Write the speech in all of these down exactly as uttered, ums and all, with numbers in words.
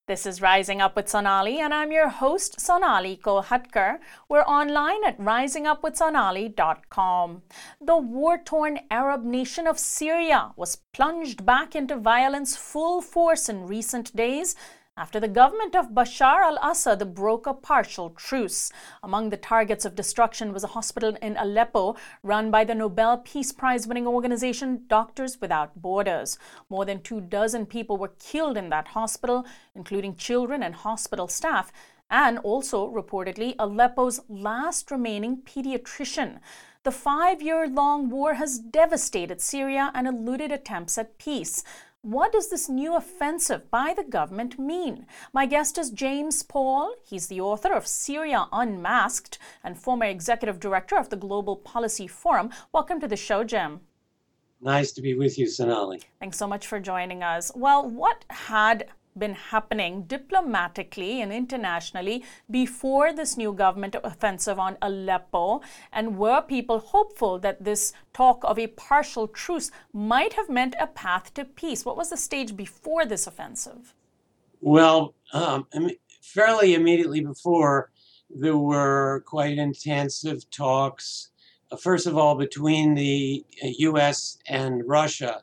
This is Rising Up with Sonali, and I'm your host, Sonali Kolhatkar. We're online at rising up with sonali dot com. The war-torn Arab nation of Syria was plunged back into violence full force in recent days after the government of Bashar al-Assad broke a partial truce. Among the targets of destruction was a hospital in Aleppo run by the Nobel Peace Prize-winning organization Doctors Without Borders. More than two dozen people were killed in that hospital, including children and hospital staff, and also, reportedly, Aleppo's last remaining pediatrician. The five-year-long war has devastated Syria and eluded attempts at peace. What does this new offensive by the government mean? My guest is James Paul. He's the author of Syria Unmasked and former executive director of the Global Policy Forum. Welcome to the show, Jim. Nice to be with you, Sonali. Thanks so much for joining us. Well, what had been happening diplomatically and internationally before this new government offensive on Aleppo? And were people hopeful that this talk of a partial truce might have meant a path to peace? What was the stage before this offensive? Well, um, fairly immediately before, there were quite intensive talks, uh, first of all, between the U S and Russia,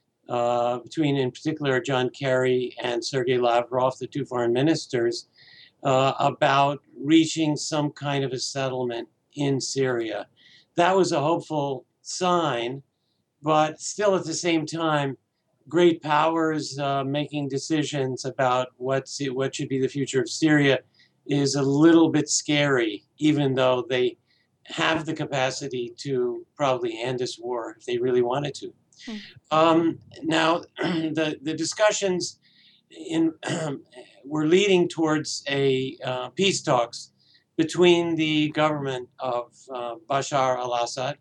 Uh, between, in particular, John Kerry and Sergei Lavrov, the two foreign ministers, uh, about reaching some kind of a settlement in Syria. That was a hopeful sign, but still at the same time, great powers uh, making decisions about what's, what should be the future of Syria is a little bit scary, even though they have the capacity to probably end this war if they really wanted to. Mm. Um, now, the, the discussions in, um, were leading towards a uh, peace talks between the government of uh, Bashar al-Assad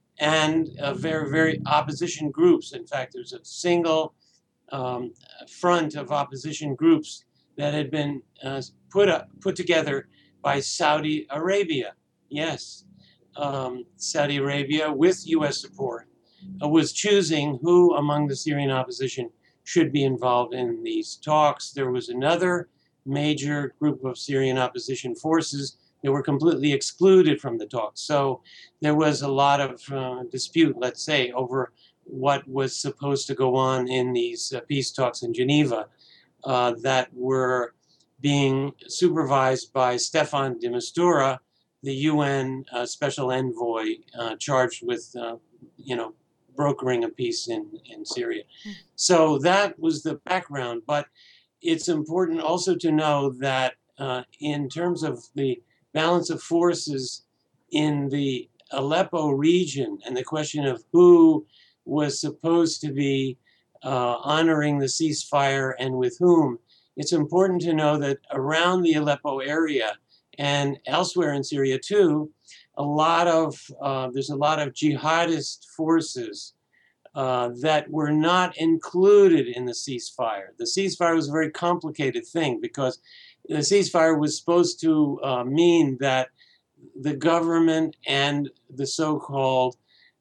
and uh, very, very opposition groups. In fact, there's a single um, front of opposition groups that had been uh, put, up, put together by Saudi Arabia. Yes, um, Saudi Arabia with U S support was choosing who among the Syrian opposition should be involved in these talks. There was another major group of Syrian opposition forces that were completely excluded from the talks. So there was a lot of uh, dispute, let's say, over what was supposed to go on in these uh, peace talks in Geneva uh, that were being supervised by Staffan de Mistura, the U N uh, special envoy uh, charged with, uh, you know, brokering a peace in, in Syria. So that was the background. But it's important also to know that uh, in terms of the balance of forces in the Aleppo region and the question of who was supposed to be uh, honoring the ceasefire and with whom, it's important to know that around the Aleppo area and elsewhere in Syria too, a lot of, uh, there's a lot of jihadist forces uh, that were not included in the ceasefire. The ceasefire was a very complicated thing because the ceasefire was supposed to uh, mean that the government and the so-called,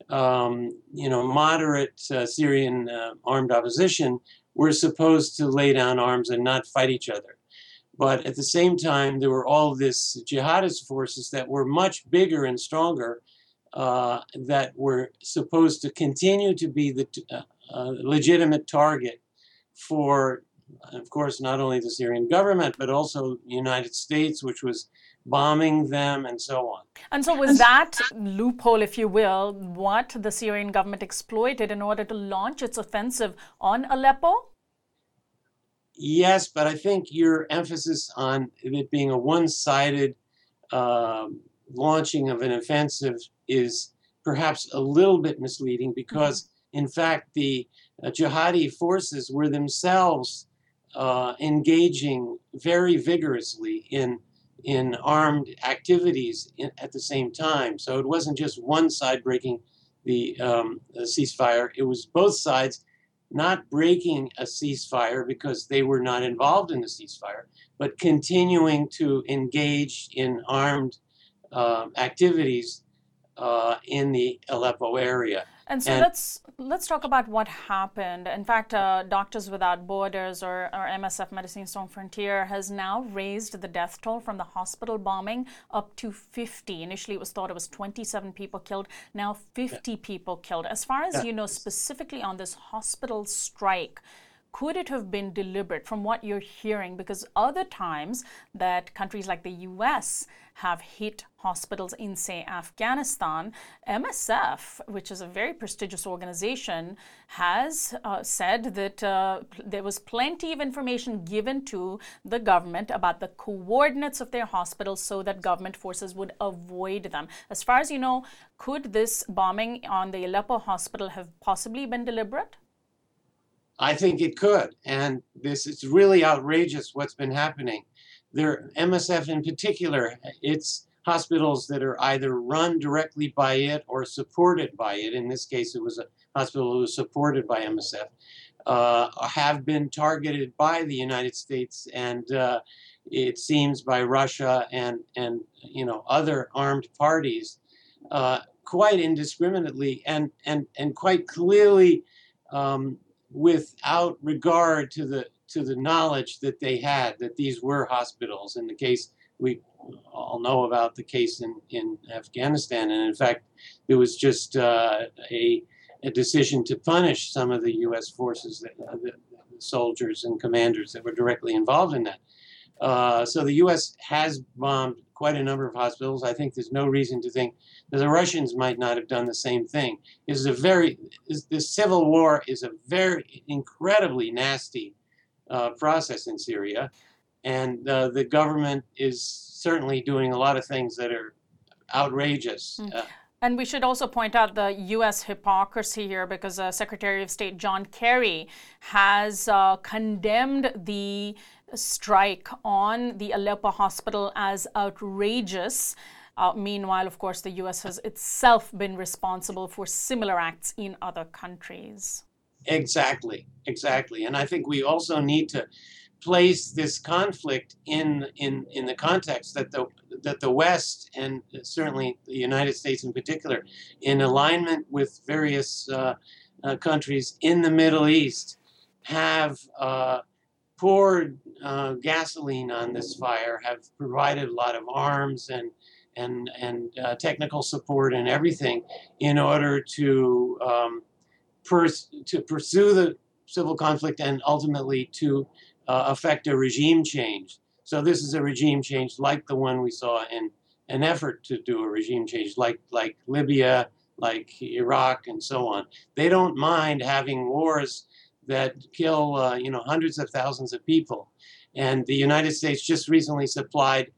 um, you know, moderate uh, Syrian uh, armed opposition were supposed to lay down arms and not fight each other. But at the same time, there were all these jihadist forces that were much bigger and stronger uh, that were supposed to continue to be the uh, uh, legitimate target for, of course, not only the Syrian government, but also the United States, which was bombing them and so on. And so was that loophole, if you will, what the Syrian government exploited in order to launch its offensive on Aleppo? Yes, but I think your emphasis on it being a one-sided uh, launching of an offensive is perhaps a little bit misleading because, in fact, the uh, jihadi forces were themselves uh, engaging very vigorously in, in armed activities in, at the same time. So it wasn't just one side breaking the, um, the ceasefire, it was both sides not breaking a ceasefire because they were not involved in the ceasefire, but continuing to engage in armed uh, activities uh, in the Aleppo area. And so And let's let's talk about what happened. In fact, uh, Doctors Without Borders, or, or M S F, Médecins Sans Frontières, has now raised the death toll from the hospital bombing up to fifty. Initially, it was thought it was twenty-seven people killed. Now fifty people killed. As far as yeah, you know, specifically on this hospital strike, could it have been deliberate from what you're hearing? Because other times that countries like the U S have hit hospitals in, say, Afghanistan, M S F, which is a very prestigious organization, has uh, said that uh, there was plenty of information given to the government about the coordinates of their hospitals so that government forces would avoid them. As far as you know, could this bombing on the Aleppo hospital have possibly been deliberate? I think it could. And this is really outrageous what's been happening. There, M S F in particular, it's hospitals that are either run directly by it or supported by it. In this case, it was a hospital that was supported by M S F, uh, have been targeted by the United States and uh, it seems by Russia and, and you know, other armed parties uh, quite indiscriminately and, and, and quite clearly um, without regard to the to the knowledge that they had that these were hospitals. In the case, we all know about the case in, in Afghanistan, and in fact, there was just uh, a, a decision to punish some of the U S forces, that, uh, the, the soldiers and commanders that were directly involved in that. Uh, so the U S has bombed quite a number of hospitals. I think there's no reason to think that the Russians might not have done the same thing. This is a very, this, this civil war is a very incredibly nasty uh, process in Syria, and uh, the government is certainly doing a lot of things that are outrageous. Mm. Uh, And we should also point out the U S hypocrisy here, because uh, Secretary of State John Kerry has uh, condemned the strike on the Aleppo hospital as outrageous. Uh, meanwhile, of course, the U S has itself been responsible for similar acts in other countries. Exactly, exactly. And I think we also need to place this conflict in in in the context that the that the West, and certainly the United States in particular, in alignment with various uh, uh, countries in the Middle East, have uh, poured uh, gasoline on this fire, have provided a lot of arms and and and uh, technical support and everything in order to um, pers- to pursue the civil conflict and ultimately to uh, affect a regime change. So this is a regime change like the one we saw in an effort to do a regime change like like Libya, like Iraq, and so on. They don't mind having wars that kill uh, you know hundreds of thousands of people. And the United States just recently supplied,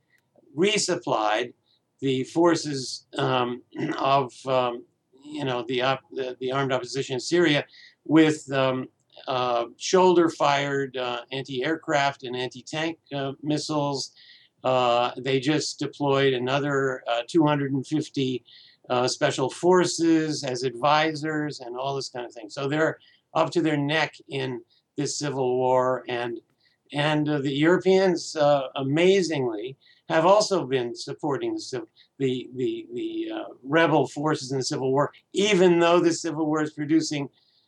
resupplied the forces um, of um, you know the, op- the the armed opposition in Syria with um, uh, shoulder-fired uh, anti-aircraft and anti-tank uh, missiles. Uh, they just deployed another uh, two hundred fifty uh, special forces as advisors and all this kind of thing. So they're up to their neck in this civil war, and and uh, the Europeans, uh, amazingly, have also been supporting the the the, the uh, rebel forces in the civil war, even though the civil war is producing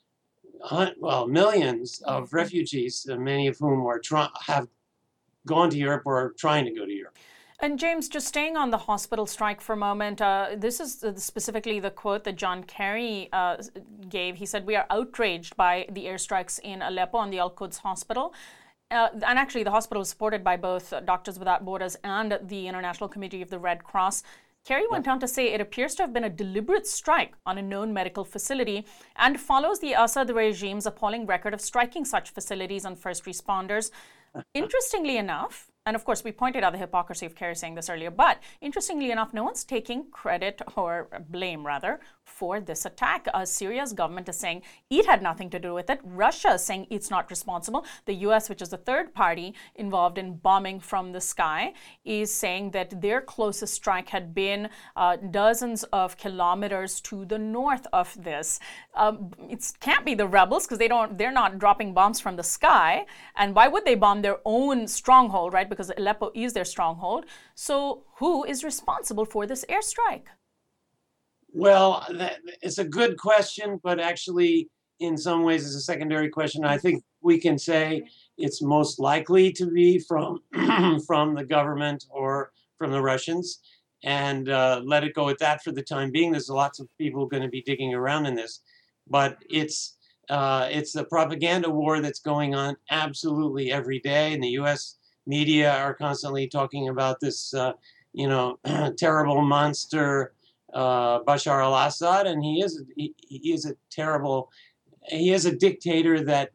uh, well millions of refugees, uh, many of whom are try- have gone to Europe or are trying to go to Europe. And James, just staying on the hospital strike for a moment, uh, this is specifically the quote that John Kerry uh, gave. He said, "We are outraged by the airstrikes in Aleppo on the Al-Quds hospital." Uh, and actually, the hospital is supported by both Doctors Without Borders and the International Committee of the Red Cross. Kerry went on to say it appears to have been a deliberate strike on a known medical facility and follows the Assad regime's appalling record of striking such facilities on first responders. Interestingly enough, and of course we pointed out the hypocrisy of Kerry saying this earlier, but interestingly enough, no one's taking credit or blame rather for this attack. Uh, Syria's government is saying it had nothing to do with it. Russia is saying it's not responsible. The U S, which is the third party involved in bombing from the sky, is saying that their closest strike had been uh, dozens of kilometers to the north of this. Um, it can't be the rebels because they don't, they're not dropping bombs from the sky. And why would they bomb their own stronghold, right? Because Aleppo is their stronghold. So who is responsible for this airstrike? Well, that, it's a good question, but actually, in some ways, it's a secondary question. I think we can say it's most likely to be from from the government or from the Russians, and uh, let it go at that for the time being. There's lots of people going to be digging around in this, but it's uh, it's the propaganda war that's going on absolutely every day, and the U S media are constantly talking about this, uh, you know, terrible monster uh, Bashar al-Assad, and he is he, he is a terrible, he is a dictator that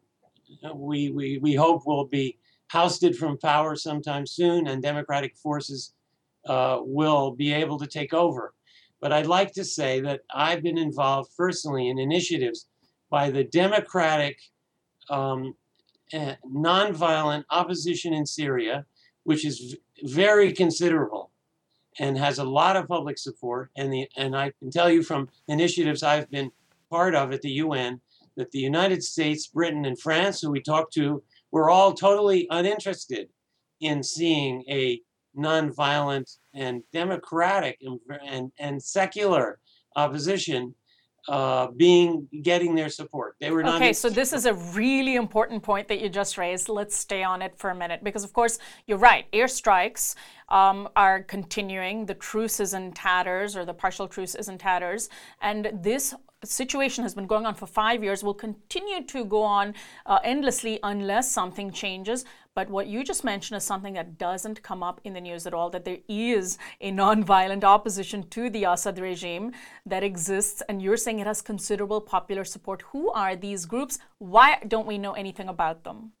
we we we hope will be ousted from power sometime soon, and democratic forces uh, will be able to take over. But I'd like to say that I've been involved personally in initiatives by the democratic um, uh, nonviolent opposition in Syria, which is v- very considerable and has a lot of public support. And the and I can tell you from initiatives I've been part of at the U N that the United States, Britain, and France, who we talked to, were all totally uninterested in seeing a nonviolent and democratic and and, and secular opposition uh, being getting their support. They were not Okay, so interested. this is a really important point that you just raised. Let's stay on it for a minute because, of course, you're right. Airstrikes um, are continuing. The truce is in tatters, or the partial truce is in tatters. And this situation has been going on for five years, will continue to go on uh, endlessly unless something changes. But what you just mentioned is something that doesn't come up in the news at all, that there is a nonviolent opposition to the Assad regime that exists, and you're saying it has considerable popular support. Who are these groups? Why don't we know anything about them?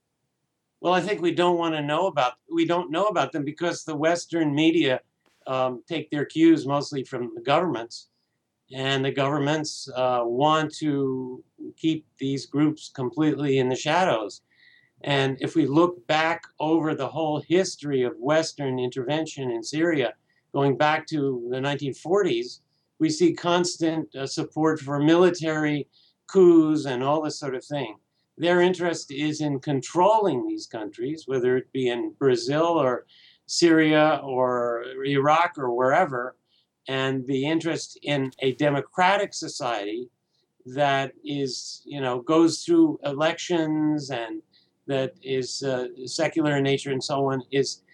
Well, I think we don't want to know about we don't know about them because the Western media um, take their cues mostly from the governments, and the governments uh, want to keep these groups completely in the shadows. And if we look back over the whole history of Western intervention in Syria, going back to the nineteen forties, we see constant uh, support for military coups and all this sort of thing. Their interest is in controlling these countries, whether it be in Brazil or Syria or Iraq or wherever. And the interest in a democratic society that is, you know, goes through elections and that is uh, secular in nature and so on is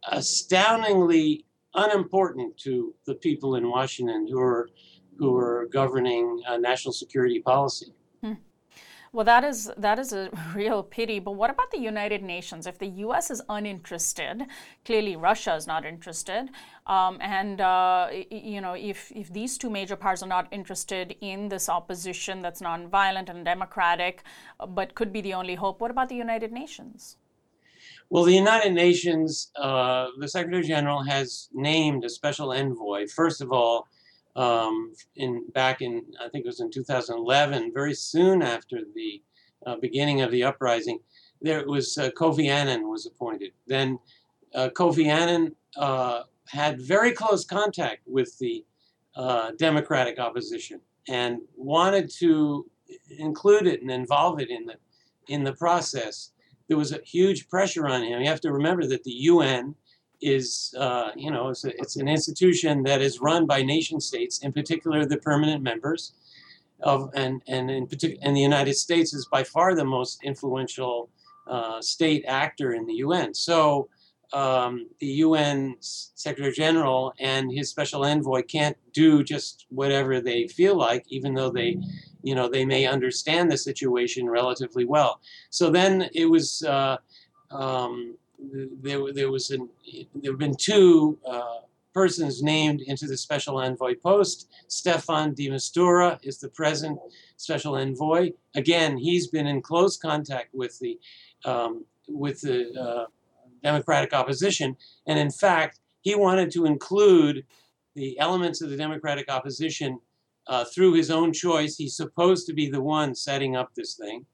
astoundingly unimportant to the people in Washington who are who are governing uh, national security policy. Hmm. Well, that is that is a real pity. But what about the United Nations? If the U S is uninterested, clearly Russia is not interested, um, and uh, you know, if if these two major powers are not interested in this opposition that's nonviolent and democratic, but could be the only hope, what about the United Nations? Well, the United Nations, uh, the Secretary General has named a special envoy. First of all, um, in back in I think it was in two thousand eleven, very soon after the uh, beginning of the uprising, there was uh, Kofi Annan was appointed. Then uh, Kofi Annan uh, had very close contact with the uh, Democratic opposition and wanted to include it and involve it in the in the process. There was a huge pressure on him. You have to remember that the U N is, uh, you know, it's, a, it's an institution that is run by nation states, in particular the permanent members of, and and in particular, and the United States is by far the most influential uh, state actor in the U N. So um, the U N Secretary General and his special envoy can't do just whatever they feel like, even though they, you know, they may understand the situation relatively well. So then it was, uh, um, there, there was an, there have been two uh, persons named into the special envoy post. Stefan de Mistura is the present special envoy. Again, he's been in close contact with the, um, with the uh, Democratic opposition. And in fact, he wanted to include the elements of the Democratic opposition uh, through his own choice. He's supposed to be the one setting up this thing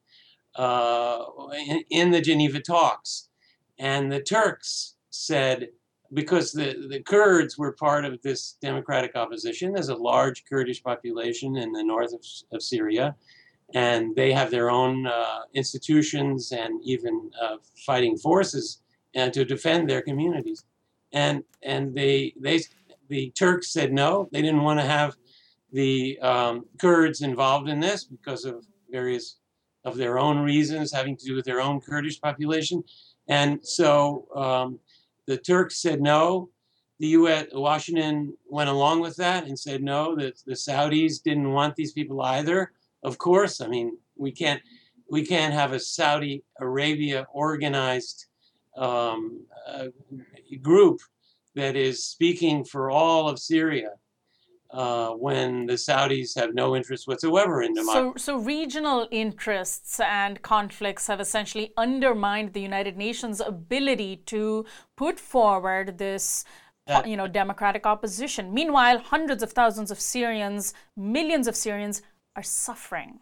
uh, in, in the Geneva talks. And the Turks said, because the, the Kurds were part of this Democratic opposition, there's a large Kurdish population in the north of, of Syria, and they have their own uh, institutions and even uh, fighting forces and to defend their communities. And and they they the Turks said no, they didn't want to have the um, Kurds involved in this because of various of their own reasons having to do with their own Kurdish population. And so um, the Turks said no. The U S, Washington went along with that and said no, that the Saudis didn't want these people either. Of course, I mean, we can't, we can't have a Saudi Arabia organized um, uh, group that is speaking for all of Syria uh, when the Saudis have no interest whatsoever in democracy. So, so regional interests and conflicts have essentially undermined the United Nations' ability to put forward this, That- you know, democratic opposition. Meanwhile, hundreds of thousands of Syrians, millions of Syrians are suffering.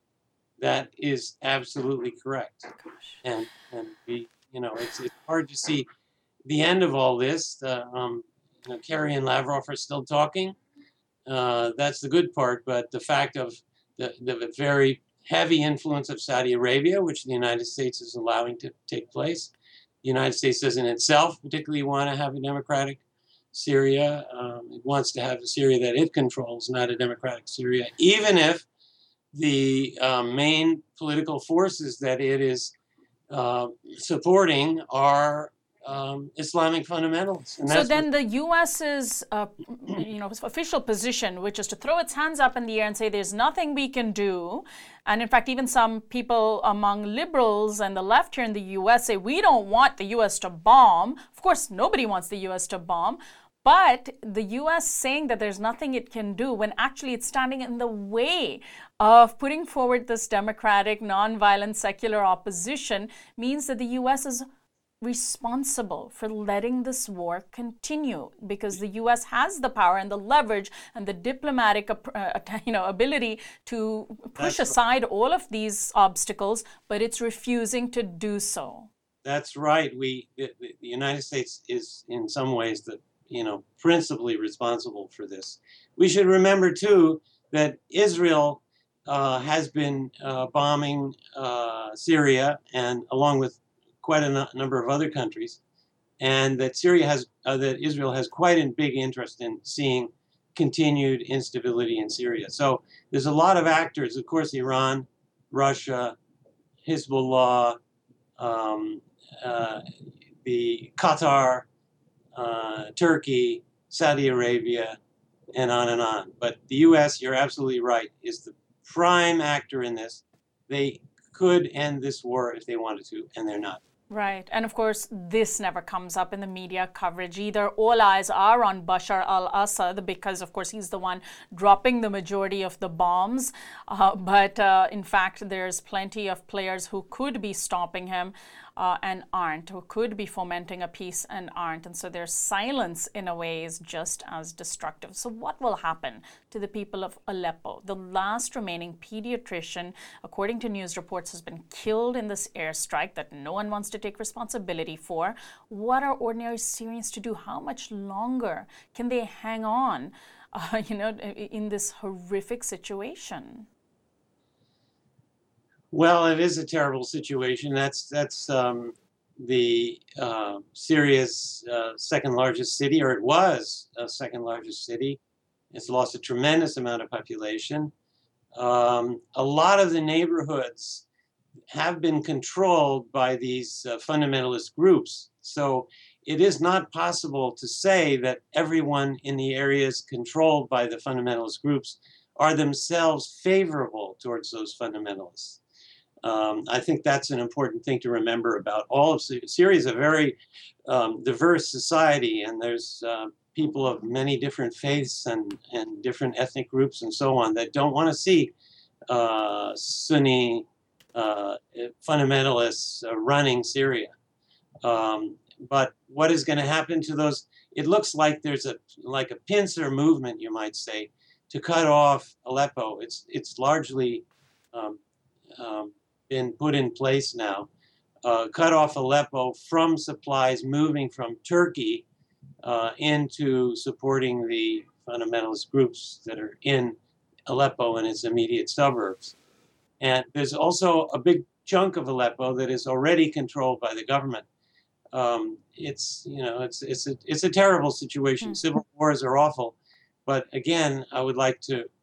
That is absolutely correct. Gosh. And and we, you know, it's it's hard to see the end of all this. Uh, um, you know, Kerry and Lavrov are still talking. Uh, that's the good part. But the fact of the, the very heavy influence of Saudi Arabia, which the United States is allowing to take place, the United States doesn't itself particularly want to have a democratic Syria. Um, it wants to have a Syria that it controls, not a democratic Syria, even if the uh, main political forces that it is uh, supporting are um, Islamic fundamentalists. And So that's then what, the U S's uh, you know, official position, which is to throw its hands up in the air and say there's nothing we can do, and in fact even some people among liberals and the left here in the U S say we don't want the U S to bomb. Of course, nobody wants the U S to bomb. But the U S saying that there's nothing it can do when actually it's standing in the way of putting forward this democratic, nonviolent, secular opposition means that the U S is responsible for letting this war continue, because the U S has the power and the leverage and the diplomatic uh, you know, ability to push That's aside all of these obstacles, but it's refusing to do so. that's right. We the, the United States is in some ways the you know principally responsible for this. We should remember too that Israel uh, has been uh, bombing uh, Syria, and along with quite a n- number of other countries, and that Syria has, uh, that Israel has quite a big interest in seeing continued instability in Syria. So there's a lot of actors, of course, Iran, Russia, Hezbollah, um, uh, the Qatar, uh, Turkey, Saudi Arabia, and on and on. But the U S, you're absolutely right, is the prime actor in this. They could end this war if they wanted to, and they're not. Right. And of course, this never comes up in the media coverage either. All eyes are on Bashar al-Assad because, of course, he's the one dropping the majority of the bombs. Uh, but uh, in fact, there's plenty of players who could be stopping him uh, and aren't, who could be fomenting a peace and aren't. And so their silence, in a way, is just as destructive. So what will happen to the people of Aleppo? The last remaining pediatrician, according to news reports, has been killed in this airstrike that no one wants to take responsibility for. What are ordinary Syrians to do? How much longer can they hang on, uh, you know, in this horrific situation? Well, it is a terrible situation. That's that's um, the uh, Syria's uh, second largest city, or it was a second largest city. It's lost a tremendous amount of population. Um, a lot of the neighborhoods have been controlled by these uh, fundamentalist groups. So it is not possible to say that everyone in the areas controlled by the fundamentalist groups are themselves favorable towards those fundamentalists. Um, I think that's an important thing to remember about all of Syria. Syria is a very um, diverse society, and there's uh, people of many different faiths and, and different ethnic groups and so on that don't want to see uh, Sunni uh, fundamentalists uh, running Syria. Um, but what is going to happen to those? It looks like there's a like a pincer movement, you might say, to cut off Aleppo. It's it's largely um, um, been put in place now. Uh, cut off Aleppo from supplies moving from Turkey uh, into supporting the fundamentalist groups that are in Aleppo and its immediate suburbs. And there's also a big chunk of Aleppo that is already controlled by the government. Um, it's you know it's it's a it's a terrible situation. Mm. Civil wars are awful, but again, I would like to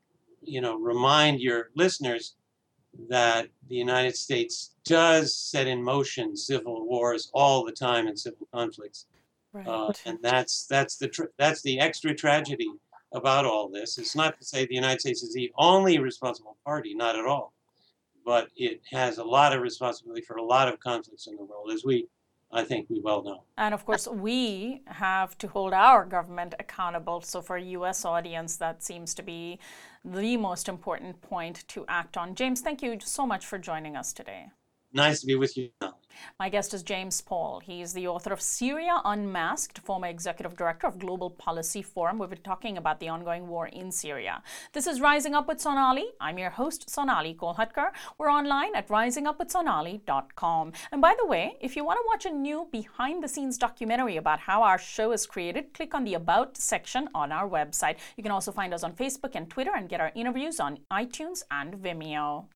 you know, remind your listeners that the United States does set in motion civil wars all the time and civil conflicts. Right. Uh, and that's that's the tr- that's the extra tragedy about all this. It's not to say the United States is the only responsible party, not at all, but it has a lot of responsibility for a lot of conflicts in the world, as we, I think, we well know. And of course, we have to hold our government accountable. So for a U S audience, that seems to be the most important point to act on. James, thank you so much for joining us today. Nice to be with you. My guest is James Paul. He's the author of Syria Unmasked, former executive director of Global Policy Forum. We've been talking about the ongoing war in Syria. This is Rising Up with Sonali. I'm your host, Sonali Kolhatkar. We're online at rising up with sonali dot com. And by the way, if you want to watch a new behind-the-scenes documentary about how our show is created, click on the About section on our website. You can also find us on Facebook and Twitter and get our interviews on iTunes and Vimeo.